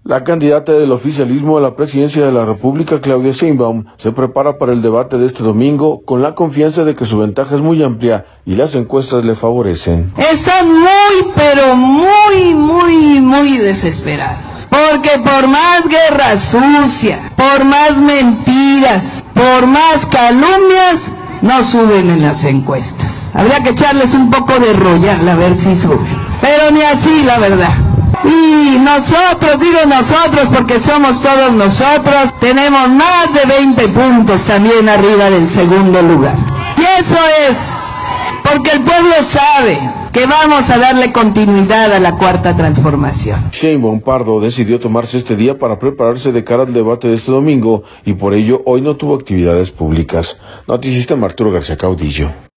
La candidata del oficialismo a la presidencia de la República, Claudia Sheinbaum, se prepara para el debate de este domingo con la confianza de que su ventaja es muy amplia y las encuestas le favorecen. Están muy, pero muy desesperados. Porque por más guerra sucia, por más mentiras, por más calumnias, no suben en las encuestas. Habría que echarles un poco de royal a ver si suben. Pero ni así, la verdad. Y nosotros, digo nosotros porque somos todos nosotros, tenemos más de 20 puntos también arriba del segundo lugar. Y eso es porque el pueblo sabe que vamos a darle continuidad a la cuarta transformación. Sheinbaum Pardo decidió tomarse este día para prepararse de cara al debate de este domingo y por ello hoy no tuvo actividades públicas. Noticista Arturo García Caudillo.